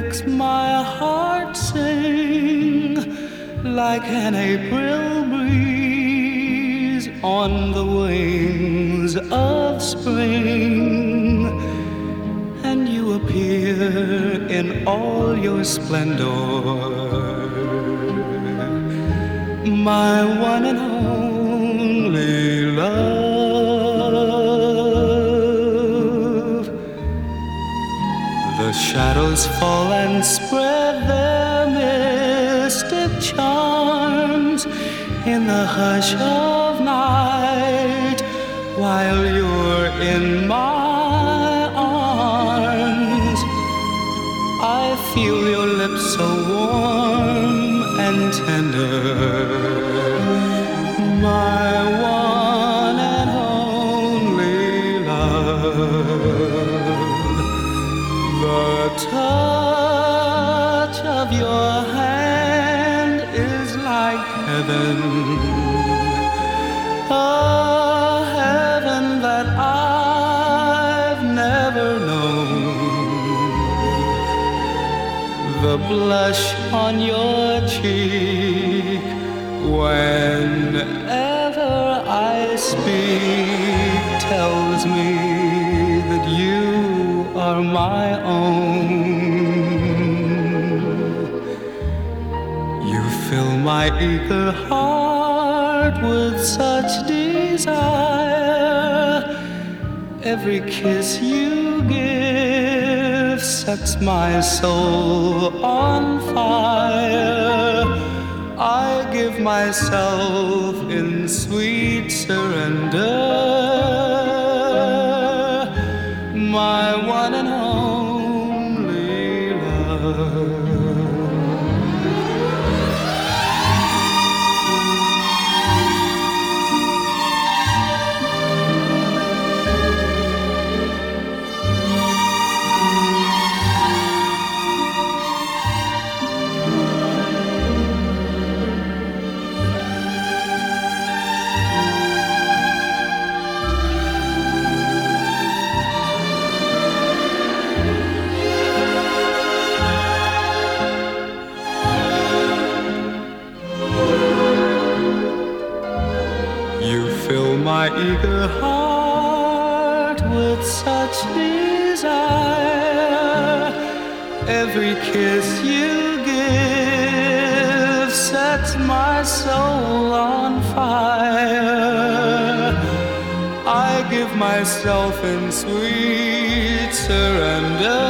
makes my heart sing like an April breeze on the wings of spring. And you appear in all your splendor, my one and only love. The shadows fall and spread their mystic charms in the hush of night, while you're in my arms. I feel your lips so warm and tender, my one and only love. The touch of your hand is like heaven, a heaven that I've never known. The blush on your cheek whenever I speak tells me that you are my own. You fill my eager heart with such desire. Every kiss you give sets my soul on fire. I give myself in sweet surrender, my one and only love. Fill my eager heart with such desire. Every kiss you give sets my soul on fire. I give myself in sweet surrender,